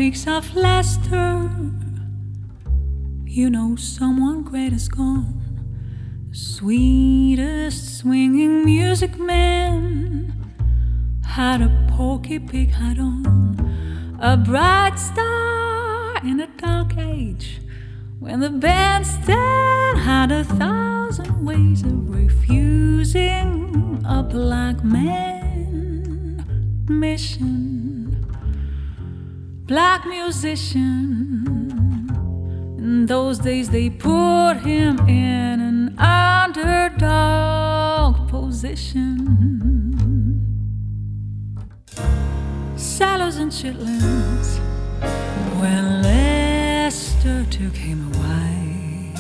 speaks of Lester, you know someone great is gone. The sweetest swinging music man had a Porky Pig hat on, a bright star in a dark age, when the bandstand had 1,000 ways of refusing a black man mission. Black musician, in those days they put him in an underdog position. Sallows and chitlins, when Lester took him a wife.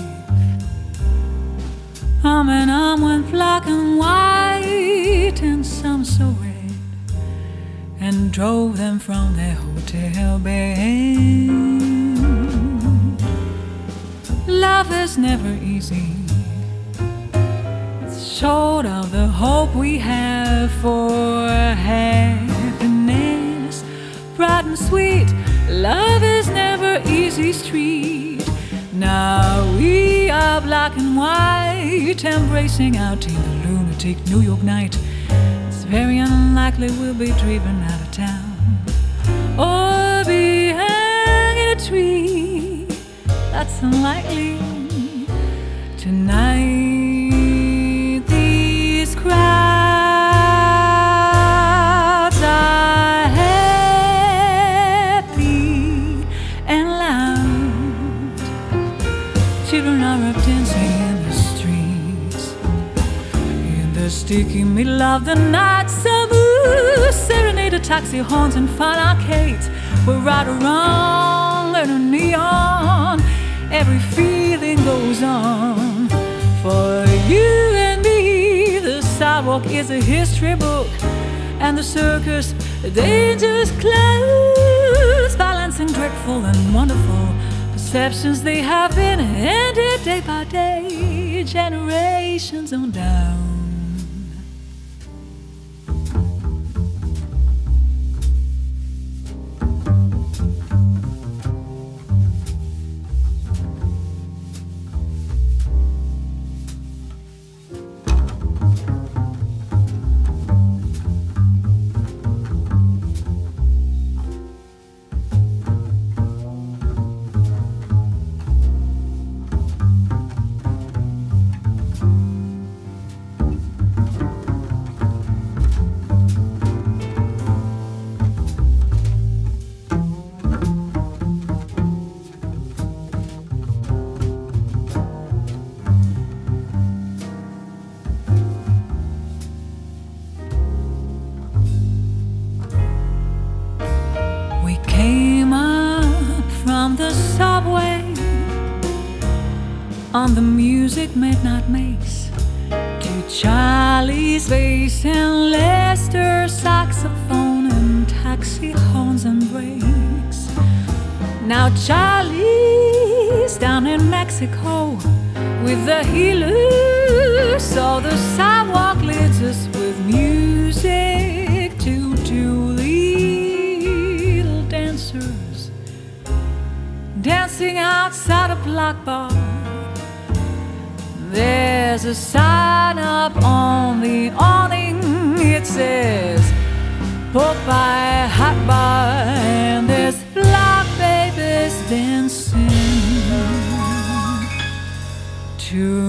Arm in arm went black and white, and some so red, and drove them from their hotel bed. Love is never easy. It's short of the hope we have for happiness. Bright and sweet, love is never easy street. Now we are black and white, embracing out in the lunatic New York night. It's very unlikely we'll be driven out of town or be hanging a tree. That's unlikely. Tonight these crowds are happy and loud. Children are up dancing in the streets, in the sticky middle of the night. Some serenade taxi horns and fine arcades. We're right around in a neon. Every feeling goes on. For you and me, the sidewalk is a history book, and the circus, a dangerous close, balancing dreadful and wonderful perceptions. They have been handed day by day, generations on down. The subway on the music midnight makes, to Charlie's bass and Lester's saxophone and taxi horns and brakes. Now Charlie's down in Mexico with the healers, so the sidewalk leads us with music to two little dancers dancing outside a black bar. There's a sign up on the awning. It says Popeye Hot Bar, and there's black babies dancing to